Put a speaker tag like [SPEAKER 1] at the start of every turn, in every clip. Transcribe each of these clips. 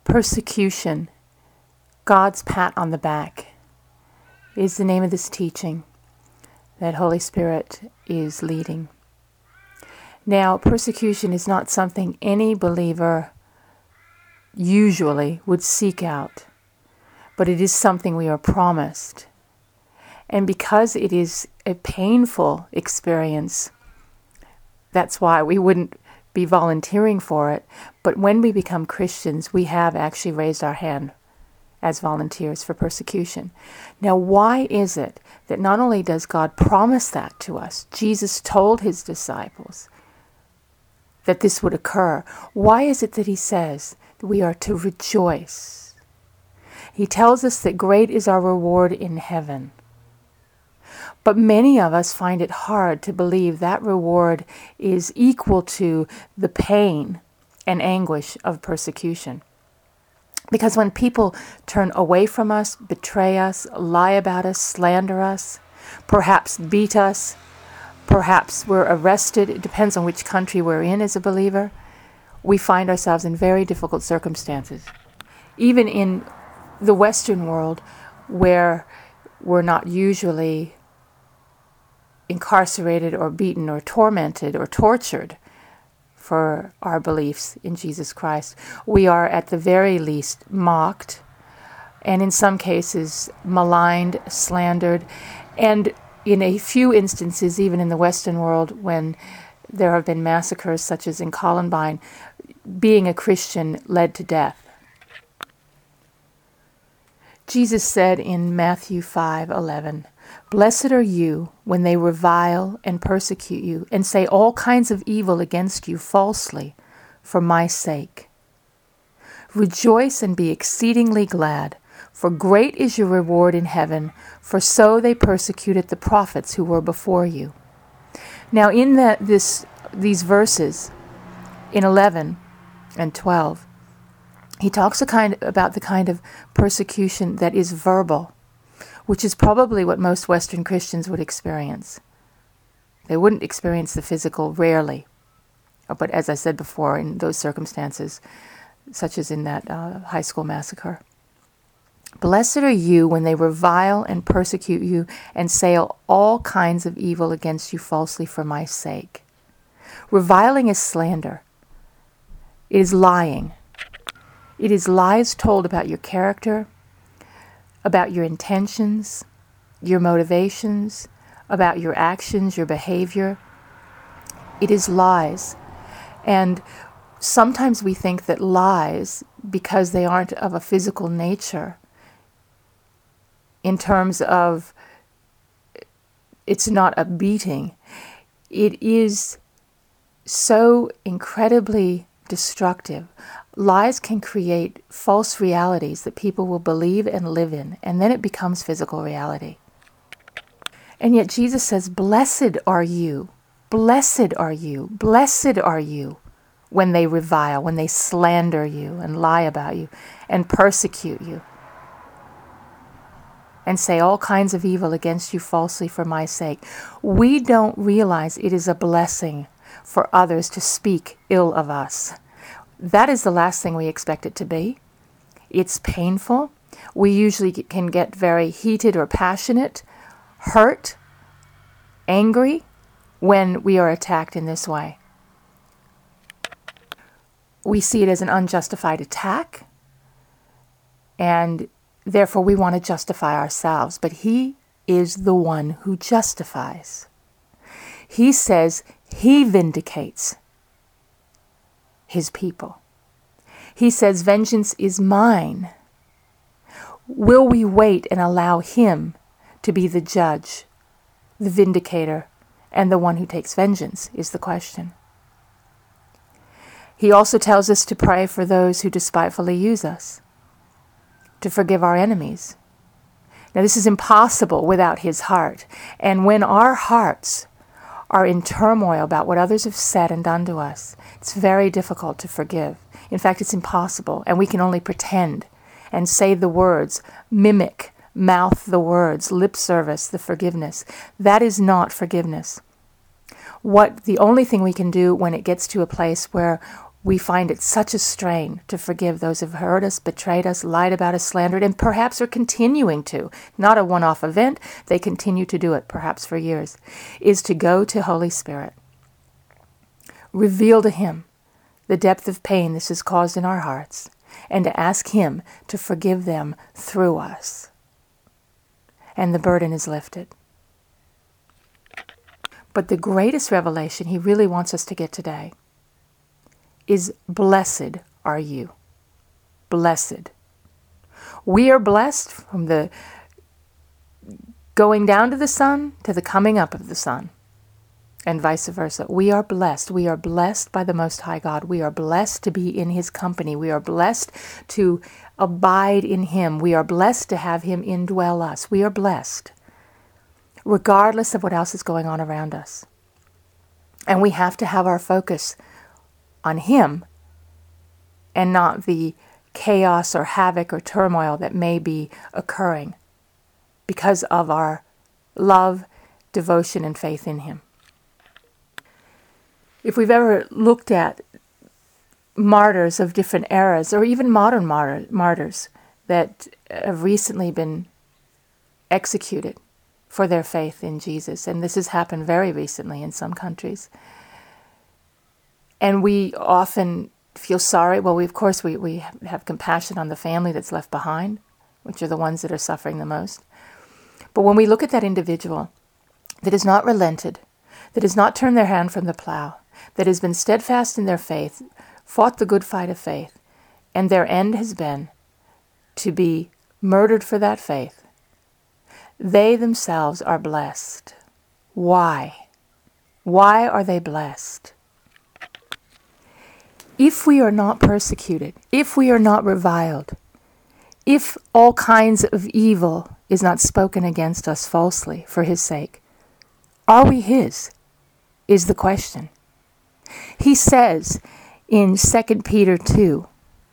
[SPEAKER 1] Persecution, God's pat on the back, is the name of this teaching that Holy Spirit is leading. Now, persecution is not something any believer usually would seek out, but it is something we are promised. And because it is a painful experience, that's why we wouldn't be volunteering for it. But when we become Christians, we have actually raised our hand as volunteers for persecution. Now, why is it that not only does God promise that to us, Jesus told his disciples that this would occur. Why is it that he says that we are to rejoice? He tells us that great is our reward in heaven. But many of us find it hard to believe that reward is equal to the pain and anguish of persecution. Because when people turn away from us, betray us, lie about us, slander us, perhaps beat us, perhaps we're arrested, it depends on which country we're in as a believer, we find ourselves in very difficult circumstances. Even in the Western world, where we're not usually incarcerated or beaten or tormented or tortured for our beliefs in Jesus Christ, we are at the very least mocked, and in some cases maligned, slandered, and in a few instances, even in the Western world, when there have been massacres such as in Columbine, being a Christian led to death. Jesus said in Matthew 5:11, "Blessed are you when they revile and persecute you and say all kinds of evil against you falsely for my sake. Rejoice and be exceedingly glad, for great is your reward in heaven, for so they persecuted the prophets who were before you." Now in these verses, in 11 and 12, he talks about the kind of persecution that is verbal, which is probably what most Western Christians would experience. They wouldn't experience the physical, rarely. But as I said before, in those circumstances, such as in that high school massacre. "Blessed are you when they revile and persecute you and say all kinds of evil against you falsely for my sake." Reviling is slander. It is lying. It is lies told about your character, about your intentions, your motivations, about your actions, your behavior. It is lies. And sometimes we think that lies, because they aren't of a physical nature, in terms of it's not a beating, it is so incredibly destructive. Lies can create false realities that people will believe and live in, and then it becomes physical reality. And yet Jesus says, blessed are you, blessed are you, blessed are you when they revile, when they slander you and lie about you and persecute you and say all kinds of evil against you falsely for my sake. We don't realize it is a blessing for others to speak ill of us. That is the last thing we expect it to be. It's painful. We usually can get very heated or passionate, hurt, angry when we are attacked in this way. We see it as an unjustified attack, and therefore we want to justify ourselves. But he is the one who justifies. He says he vindicates his people. He says, vengeance is mine. Will we wait and allow him to be the judge, the vindicator, and the one who takes vengeance, is the question. He also tells us to pray for those who despitefully use us, to forgive our enemies. Now, this is impossible without his heart. And when our hearts are in turmoil about what others have said and done to us, it's very difficult to forgive. In fact, it's impossible, and we can only pretend and say the words, mimic, mouth the words, lip service the forgiveness. That is not forgiveness. The only thing we can do when it gets to a place where we find it such a strain to forgive those who have hurt us, betrayed us, lied about us, slandered, and perhaps are continuing to. Not a one-off event, they continue to do it, perhaps for years, is to go to Holy Spirit. Reveal to Him the depth of pain this has caused in our hearts, and to ask Him to forgive them through us. And the burden is lifted. But the greatest revelation He really wants us to get today is blessed are you. Blessed. We are blessed from the going down to the sun to the coming up of the sun, and vice versa. We are blessed. We are blessed by the Most High God. We are blessed to be in His company. We are blessed to abide in Him. We are blessed to have Him indwell us. We are blessed, regardless of what else is going on around us. And we have to have our focus on Him and not the chaos or havoc or turmoil that may be occurring because of our love, devotion, and faith in Him. If we've ever looked at martyrs of different eras, or even modern martyrs that have recently been executed for their faith in Jesus, and this has happened very recently in some countries, and we often feel sorry. Well, we have compassion on the family that's left behind, which are the ones that are suffering the most. But when we look at that individual that has not relented, that has not turned their hand from the plow, that has been steadfast in their faith, fought the good fight of faith, and their end has been to be murdered for that faith, they themselves are blessed. Why? Why are they blessed? If we are not persecuted, if we are not reviled, if all kinds of evil is not spoken against us falsely for His sake, are we His? Is the question. He says in 2 Peter 2:4,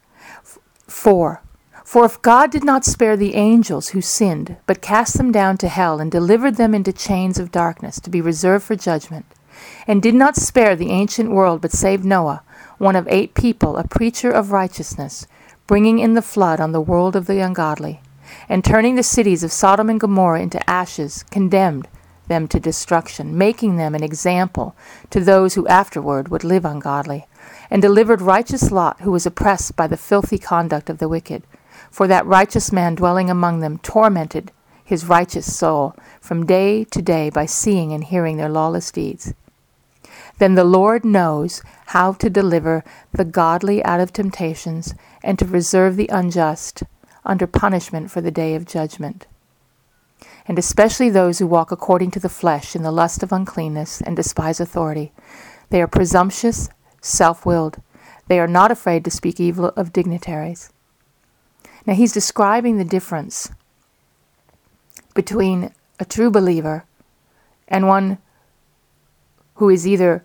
[SPEAKER 1] "For if God did not spare the angels who sinned, but cast them down to hell and delivered them into chains of darkness to be reserved for judgment, and did not spare the ancient world but saved Noah, one of 8 people, a preacher of righteousness, bringing in the flood on the world of the ungodly, and turning the cities of Sodom and Gomorrah into ashes, condemned them to destruction, making them an example to those who afterward would live ungodly, and delivered righteous Lot, who was oppressed by the filthy conduct of the wicked. For that righteous man dwelling among them tormented his righteous soul from day to day by seeing and hearing their lawless deeds. Then the Lord knows how to deliver the godly out of temptations and to reserve the unjust under punishment for the day of judgment. And especially those who walk according to the flesh in the lust of uncleanness and despise authority. They are presumptuous, self-willed. They are not afraid to speak evil of dignitaries." Now he's describing the difference between a true believer and one who is either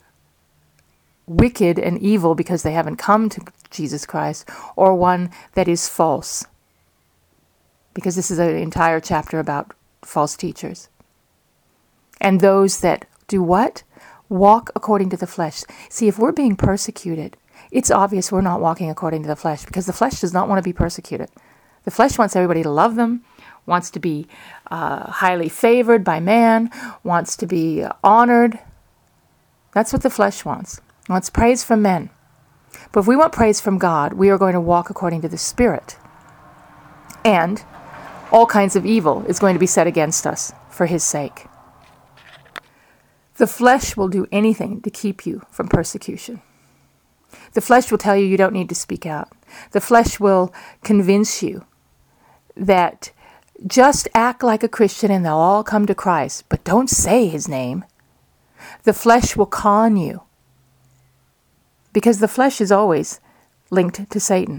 [SPEAKER 1] wicked and evil because they haven't come to Jesus Christ, or one that is false. Because this is an entire chapter about false teachers. And those that do what? Walk according to the flesh. See, if we're being persecuted, it's obvious we're not walking according to the flesh, because the flesh does not want to be persecuted. The flesh wants everybody to love them, wants to be highly favored by man, wants to be honored. That's what the flesh wants. It wants praise from men. But if we want praise from God, we are going to walk according to the Spirit. And all kinds of evil is going to be set against us for His sake. The flesh will do anything to keep you from persecution. The flesh will tell you you don't need to speak out. The flesh will convince you that just act like a Christian and they'll all come to Christ, but don't say His name. The flesh will con you, because the flesh is always linked to Satan,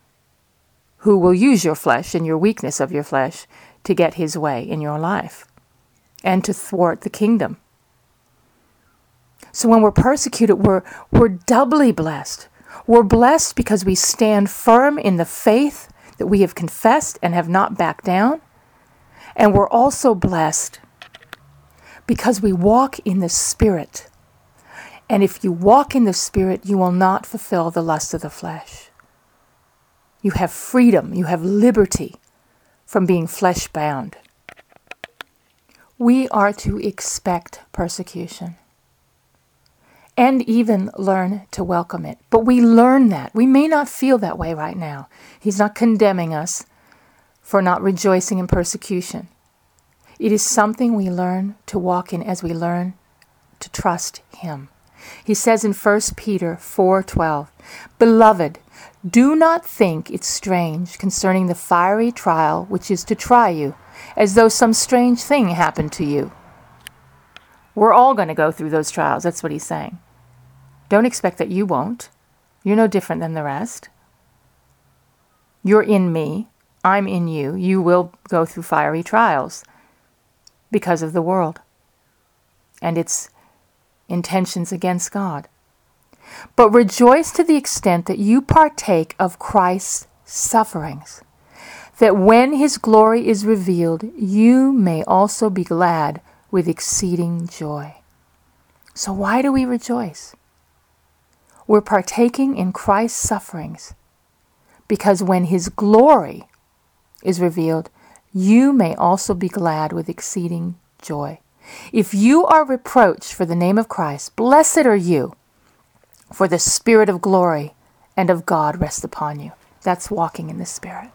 [SPEAKER 1] who will use your flesh and your weakness of your flesh to get his way in your life and to thwart the kingdom. So when we're persecuted, we're doubly blessed. We're blessed because we stand firm in the faith that we have confessed and have not backed down. And we're also blessed because we walk in the Spirit. And if you walk in the Spirit, you will not fulfill the lust of the flesh. You have freedom, you have liberty from being flesh-bound. We are to expect persecution and even learn to welcome it. But we learn that. We may not feel that way right now. He's not condemning us for not rejoicing in persecution. It is something we learn to walk in as we learn to trust Him. He says in 1 Peter 4:12, "Beloved, do not think it strange concerning the fiery trial which is to try you, as though some strange thing happened to you." We're all going to go through those trials. That's what he's saying. Don't expect that you won't. You're no different than the rest. You're in me. I'm in you. You will go through fiery trials because of the world and its intentions against God. But rejoice to the extent that you partake of Christ's sufferings, that when His glory is revealed, you may also be glad with exceeding joy. So why do we rejoice? We're partaking in Christ's sufferings because when His glory is revealed, you may also be glad with exceeding joy. If you are reproached for the name of Christ, blessed are you, for the Spirit of glory and of God rests upon you. That's walking in the Spirit.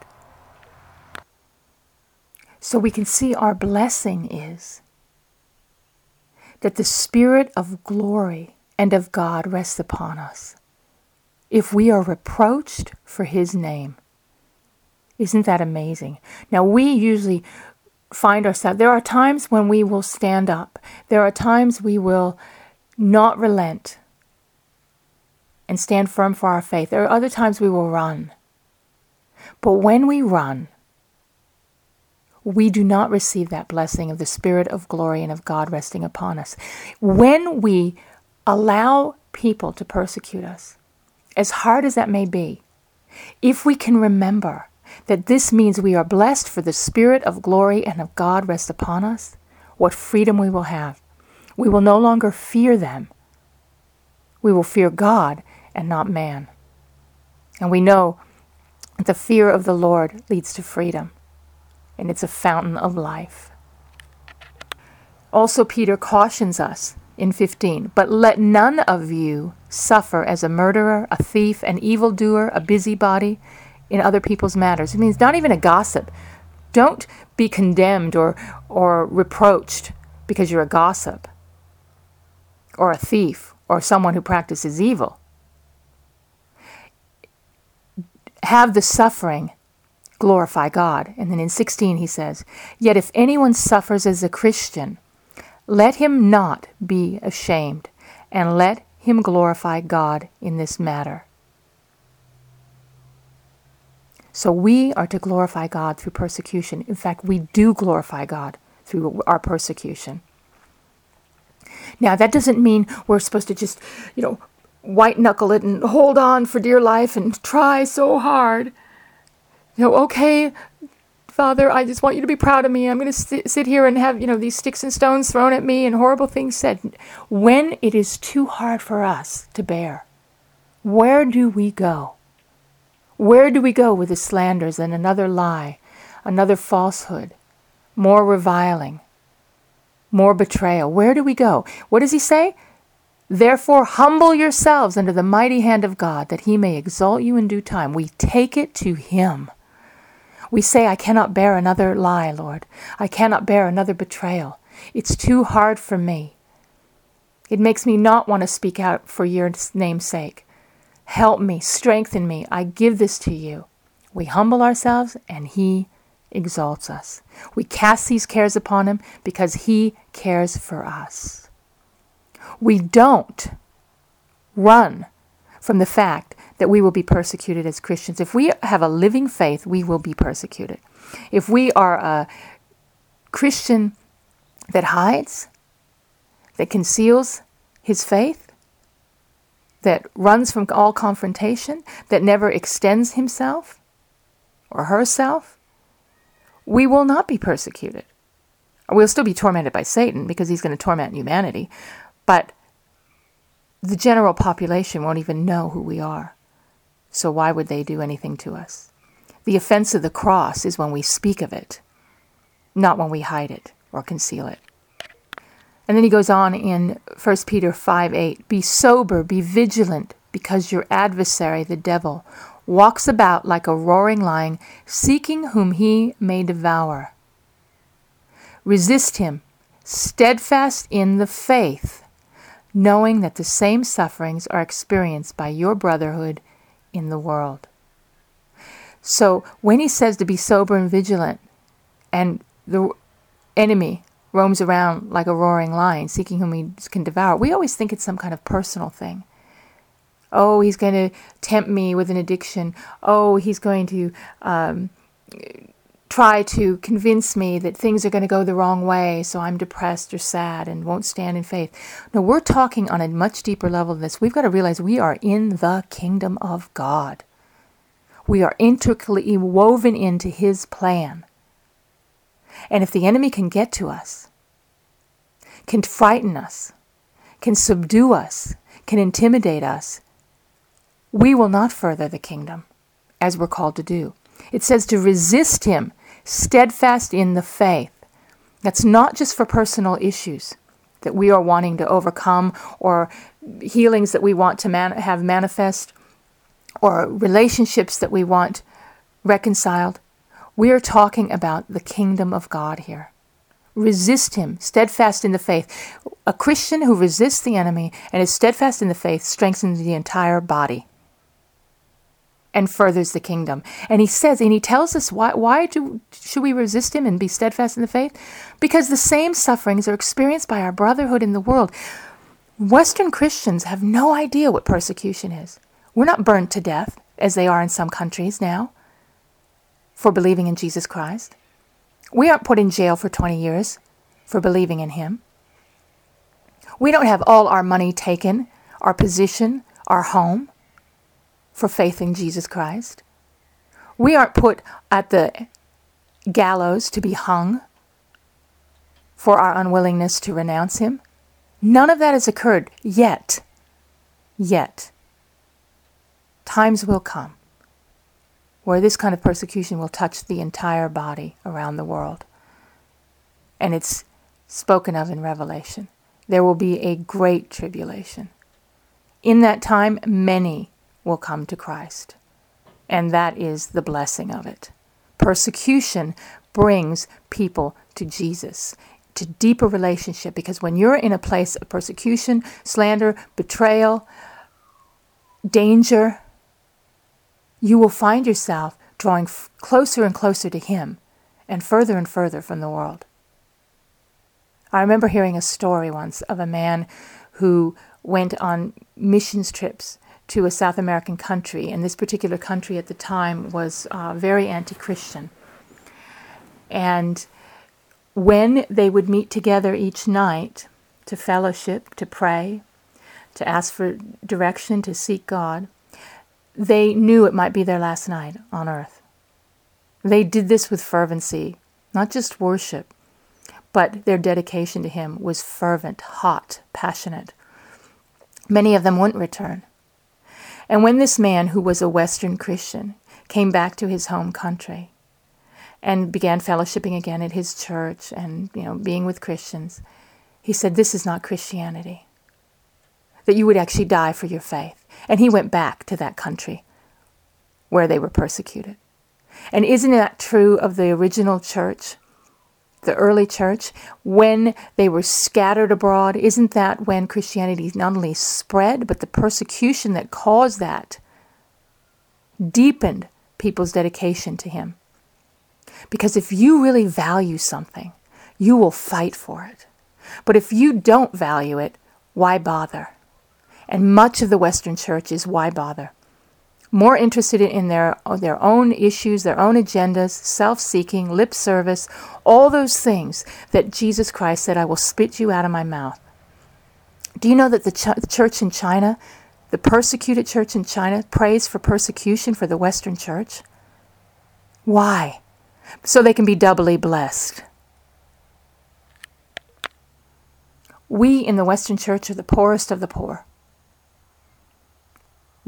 [SPEAKER 1] So we can see our blessing is that the Spirit of glory and of God rests upon us. If we are reproached for His name, isn't that amazing? Now we usually find ourselves, there are times when we will stand up. There are times we will not relent and stand firm for our faith. There are other times we will run. But when we run, we do not receive that blessing of the Spirit of glory and of God resting upon us. When we allow people to persecute us, as hard as that may be, if we can remember that this means we are blessed for the Spirit of glory and of God rest upon us, what freedom we will have. We will no longer fear them. We will fear God and not man. And we know that the fear of the Lord leads to freedom, and it's a fountain of life. Also, Peter cautions us in 15, "But let none of you suffer as a murderer, a thief, an evildoer, a busybody in other people's matters." It means not even a gossip. Don't be condemned or reproached because you're a gossip or a thief or someone who practices evil. Have the suffering glorify God. And then in 16 he says, "Yet if anyone suffers as a Christian, let him not be ashamed, and let him glorify God in this matter." So we are to glorify God through persecution. In fact, we do glorify God through our persecution. Now, that doesn't mean we're supposed to just, white knuckle it and hold on for dear life and try so hard. Okay, Father, I just want you to be proud of me. I'm going to sit here and have, these sticks and stones thrown at me and horrible things said. When it is too hard for us to bear, where do we go? Where do we go with the slanders and another lie, another falsehood, more reviling, more betrayal? Where do we go? What does he say? "Therefore humble yourselves under the mighty hand of God, that He may exalt you in due time." We take it to Him. We say, "I cannot bear another lie, Lord. I cannot bear another betrayal. It's too hard for me. It makes me not want to speak out for your name's sake. Help me, strengthen me. I give this to you." We humble ourselves and He exalts us. We cast these cares upon Him because He cares for us. We don't run from the fact that we will be persecuted as Christians. If we have a living faith, we will be persecuted. If we are a Christian that hides, that conceals his faith, that runs from all confrontation, that never extends himself or herself, we will not be persecuted. We'll still be tormented by Satan because he's going to torment humanity. But the general population won't even know who we are. So why would they do anything to us? The offense of the cross is when we speak of it, not when we hide it or conceal it. And then he goes on in 1 Peter 5:8, be sober, be vigilant, because your adversary, the devil, walks about like a roaring lion, seeking whom he may devour. Resist him, steadfast in the faith, knowing that the same sufferings are experienced by your brotherhood in the world. So when he says to be sober and vigilant, and the enemy roams around like a roaring lion, seeking whom he can devour, we always think it's some kind of personal thing. Oh, he's going to tempt me with an addiction. Oh, he's going to try to convince me that things are going to go the wrong way, so I'm depressed or sad and won't stand in faith. No, we're talking on a much deeper level than this. We've got to realize we are in the kingdom of God. We are intricately woven into his plan. And if the enemy can get to us, can frighten us, can subdue us, can intimidate us, we will not further the kingdom as we're called to do. It says to resist him, steadfast in the faith. That's not just for personal issues that we are wanting to overcome, or healings that we want to have manifest, or relationships that we want reconciled. We are talking about the kingdom of God here. Resist him, steadfast in the faith. A Christian who resists the enemy and is steadfast in the faith strengthens the entire body and furthers the kingdom. And he says, and he tells us should we resist him and be steadfast in the faith? Because the same sufferings are experienced by our brotherhood in the world. Western Christians have no idea what persecution is. We're not burned to death, as they are in some countries now, for believing in Jesus Christ. We aren't put in jail for 20 years for believing in him. We don't have all our money taken, our position, our home, for faith in Jesus Christ. We aren't put at the gallows to be hung for our unwillingness to renounce him. None of that has occurred yet. Yet. Times will come where this kind of persecution will touch the entire body around the world. And it's spoken of in Revelation. There will be a great tribulation. In that time, many will come to Christ. And that is the blessing of it. Persecution brings people to Jesus, to deeper relationship, because when you're in a place of persecution, slander, betrayal, danger, you will find yourself drawing closer and closer to him and further from the world. I remember hearing a story once of a man who went on missions trips to a South American country, and this particular country at the time was very anti-Christian. And when they would meet together each night to fellowship, to pray, to ask for direction, to seek God, they knew it might be their last night on earth. They did this with fervency, not just worship, but their dedication to him was fervent, hot, passionate. Many of them wouldn't return. And when this man, who was a Western Christian, came back to his home country and began fellowshipping again at his church and, being with Christians, he said, this is not Christianity, that you would actually die for your faith. And he went back to that country where they were persecuted. And isn't that true of the original church, the early church, when they were scattered abroad? Isn't that when Christianity not only spread, but the persecution that caused that deepened people's dedication to him? Because if you really value something, you will fight for it. But if you don't value it, why bother? And much of the Western church is why bother? More interested in their own issues, their own agendas, self-seeking, lip service, all those things that Jesus Christ said, I will spit you out of my mouth. Do you know that the church in China, the persecuted church in China, prays for persecution for the Western church? Why? So they can be doubly blessed. We in the Western church are the poorest of the poor.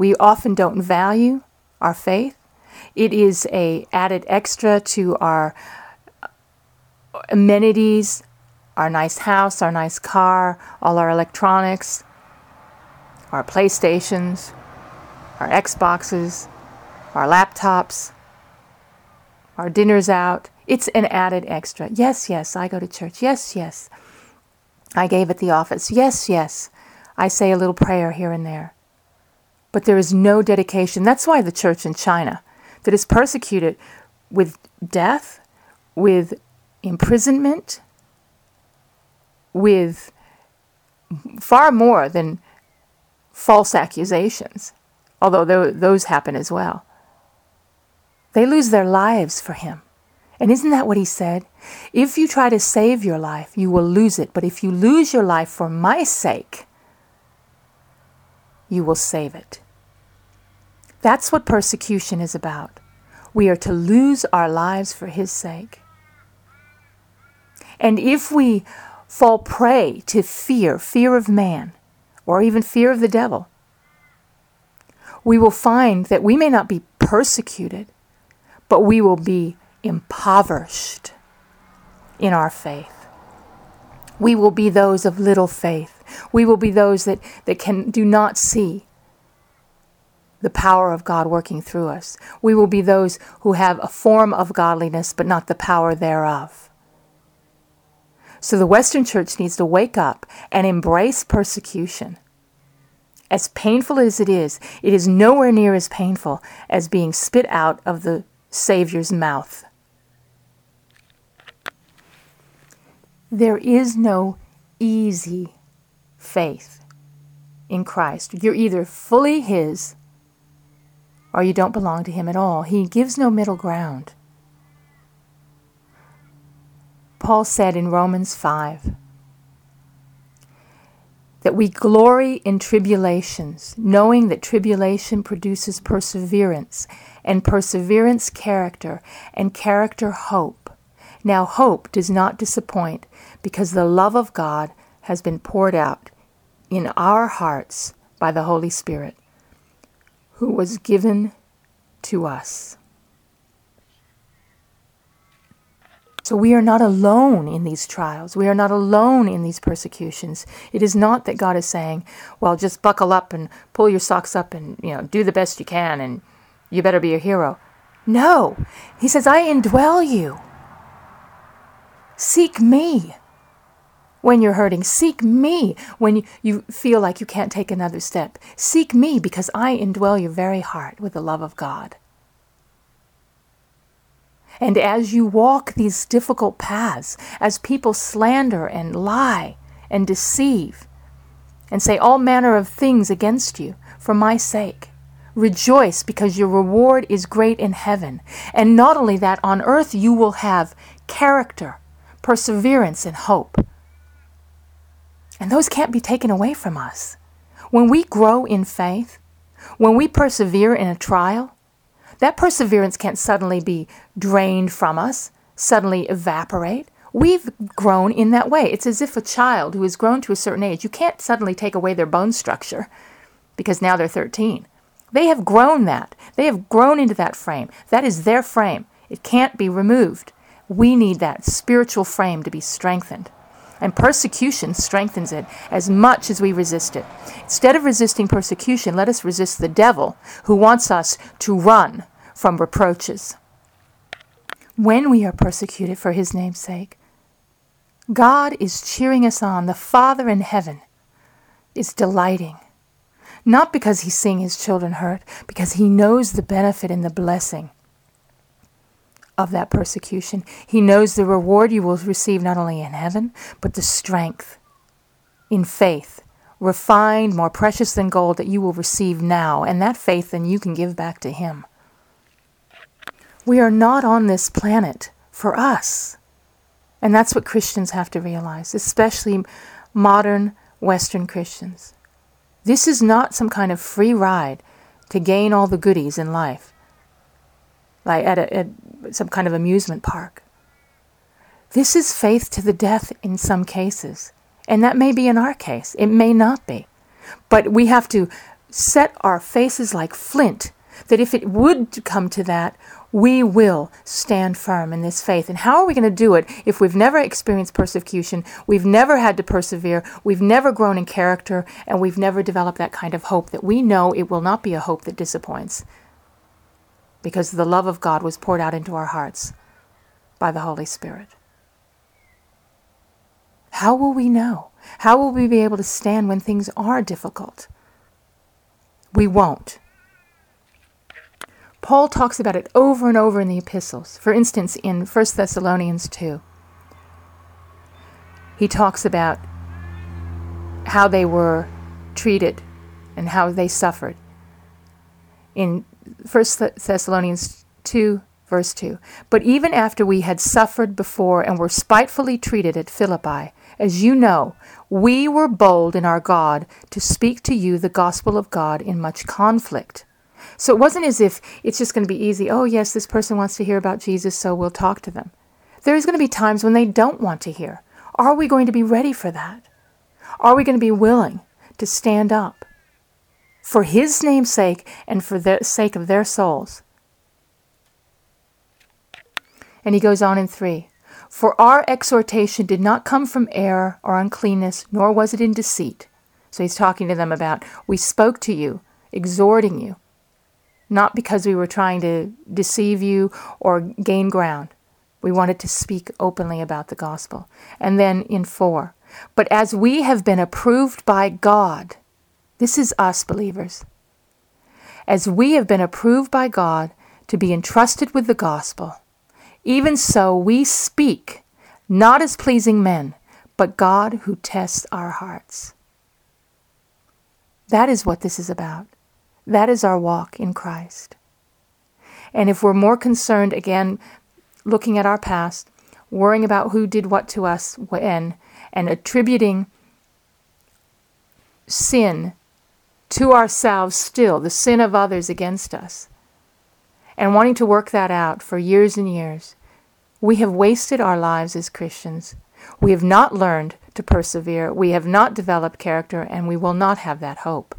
[SPEAKER 1] We often don't value our faith. It is a added extra to our amenities, our nice house, our nice car, all our electronics, our PlayStations, our Xboxes, our laptops, our dinners out. It's an added extra. Yes, yes, I go to church. Yes, yes, I gave at the office. Yes, yes, I say a little prayer here and there. But there is no dedication. That's why the church in China, that is persecuted with death, with imprisonment, with far more than false accusations, although those happen as well. They lose their lives for him. And isn't that what he said? If you try to save your life, you will lose it. But if you lose your life for my sake, you will save it. That's what persecution is about. We are to lose our lives for his sake. And if we fall prey to fear of man, or even fear of the devil, we will find that we may not be persecuted, but we will be impoverished in our faith. We will be those of little faith. We will be those that do not see the power of God working through us. We will be those who have a form of godliness, but not the power thereof. So the Western Church needs to wake up and embrace persecution. As painful as it is nowhere near as painful as being spit out of the Savior's mouth. There is no easy faith in Christ. You're either fully his or you don't belong to him at all. He gives no middle ground. Paul said in Romans 5 that we glory in tribulations, knowing that tribulation produces perseverance, and perseverance character, and character hope. Now hope does not disappoint, because the love of God has been poured out in our hearts by the Holy Spirit, who was given to us. So we are not alone in these trials. We are not alone in these persecutions. It is not that God is saying, well, just buckle up and pull your socks up and, do the best you can and you better be a hero. No. He says, I indwell you. Seek me when you're hurting. Seek me when you feel like you can't take another step. Seek me because I indwell your very heart with the love of God. And as you walk these difficult paths, as people slander and lie and deceive and say all manner of things against you for my sake, rejoice because your reward is great in heaven. And not only that, on earth you will have character, perseverance, and hope. And those can't be taken away from us. When we grow in faith, when we persevere in a trial, that perseverance can't suddenly be drained from us, suddenly evaporate. We've grown in that way. It's as if a child who has grown to a certain age, you can't suddenly take away their bone structure because now they're 13. They have grown that. They have grown into that frame. That is their frame. It can't be removed. We need that spiritual frame to be strengthened. And persecution strengthens it as much as we resist it. Instead of resisting persecution, let us resist the devil who wants us to run from reproaches. When we are persecuted for his name's sake, God is cheering us on. The Father in heaven is delighting. Not because he's seeing his children hurt, because he knows the benefit and the blessing of that persecution. He knows the reward you will receive not only in heaven, but the strength in faith, refined, more precious than gold, that you will receive now. And that faith then you can give back to him. We are not on this planet for us. And that's what Christians have to realize, especially modern Western Christians. This is not some kind of free ride to gain all the goodies in life, like at some kind of amusement park. This is faith to the death in some cases. And that may be in our case. It may not be. But we have to set our faces like flint, that if it would come to that, we will stand firm in this faith. And how are we going to do it if we've never experienced persecution, we've never had to persevere, we've never grown in character, and we've never developed that kind of hope that we know it will not be a hope that disappoints, because the love of God was poured out into our hearts by the Holy Spirit? How will we know? How will we be able to stand when things are difficult? We won't. Paul talks about it over and over in the epistles. For instance, in 1 Thessalonians 2, he talks about how they were treated and how they suffered. In 1 Thessalonians 2, verse 2, "But even after we had suffered before and were spitefully treated at Philippi, as you know, we were bold in our God to speak to you the gospel of God in much conflict." So it wasn't as if it's just going to be easy. Oh, yes, this person wants to hear about Jesus, so we'll talk to them. There's going to be times when they don't want to hear. Are we going to be ready for that? Are we going to be willing to stand up for His name's sake and for the sake of their souls? And he goes on in 3. "For our exhortation did not come from error or uncleanness, nor was it in deceit." So he's talking to them about, we spoke to you, exhorting you, not because we were trying to deceive you or gain ground. We wanted to speak openly about the gospel. And then in 4, "But as we have been approved by God," this is us believers, "as we have been approved by God to be entrusted with the gospel, even so we speak, not as pleasing men, but God who tests our hearts." That is what this is about. That is our walk in Christ. And if we're more concerned, again, looking at our past, worrying about who did what to us when, and attributing sin to ourselves still, the sin of others against us, and wanting to work that out for years and years, we have wasted our lives as Christians. We have not learned to persevere. We have not developed character, and we will not have that hope.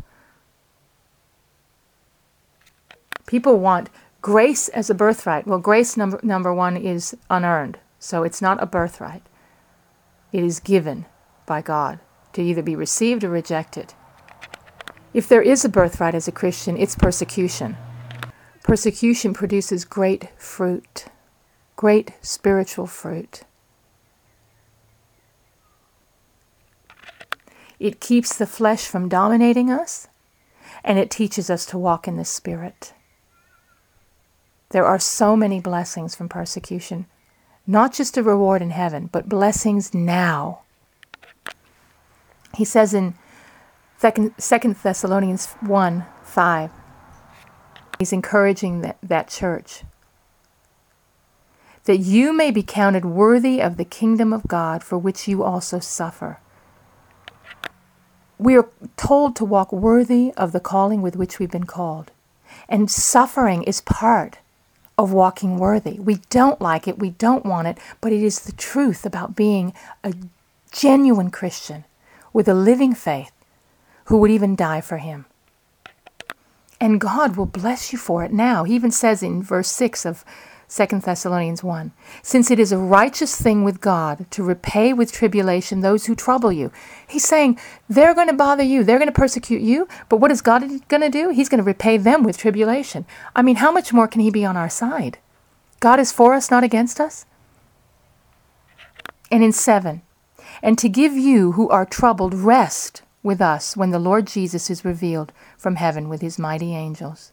[SPEAKER 1] People want grace as a birthright. Well, grace number one is unearned, so it's not a birthright. It is given by God to either be received or rejected. If there is a birthright as a Christian, it's persecution. Persecution produces great fruit, great spiritual fruit. It keeps the flesh from dominating us, and it teaches us to walk in the Spirit. There are so many blessings from persecution, not just a reward in heaven, but blessings now. He says in 2 Thessalonians 1:5, he's encouraging that church, "that you may be counted worthy of the kingdom of God, for which you also suffer." We are told to walk worthy of the calling with which we've been called. And suffering is part of walking worthy. We don't like it, we don't want it, but it is the truth about being a genuine Christian with a living faith who would even die for Him. And God will bless you for it now. He even says in verse 6 of 2 Thessalonians 1, "Since it is a righteous thing with God to repay with tribulation those who trouble you." He's saying they're going to bother you, they're going to persecute you, but what is God going to do? He's going to repay them with tribulation. I mean, how much more can He be on our side? God is for us, not against us. And in 7, "And to give you who are troubled rest with us when the Lord Jesus is revealed from heaven with His mighty angels,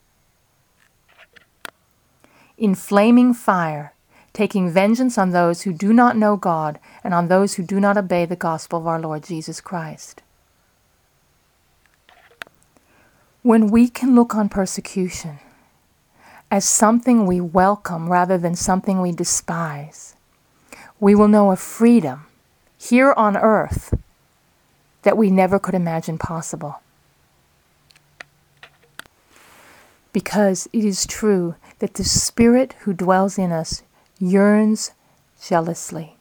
[SPEAKER 1] in flaming fire, taking vengeance on those who do not know God and on those who do not obey the gospel of our Lord Jesus Christ." When we can look on persecution as something we welcome rather than something we despise, we will know a freedom here on earth that we never could imagine possible. Because it is true that the Spirit who dwells in us yearns jealously.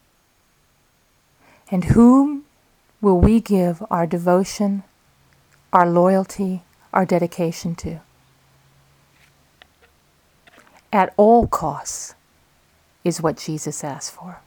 [SPEAKER 1] And whom will we give our devotion, our loyalty, our dedication to. At all costs is what Jesus asked for.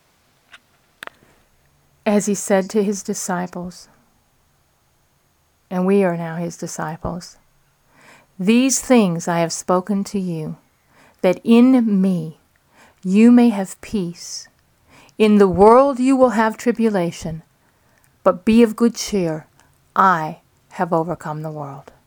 [SPEAKER 1] As he said to his disciples, and we are now his disciples, "These things I have spoken to you, that in me you may have peace. In the world you will have tribulation, but be of good cheer. I have overcome the world."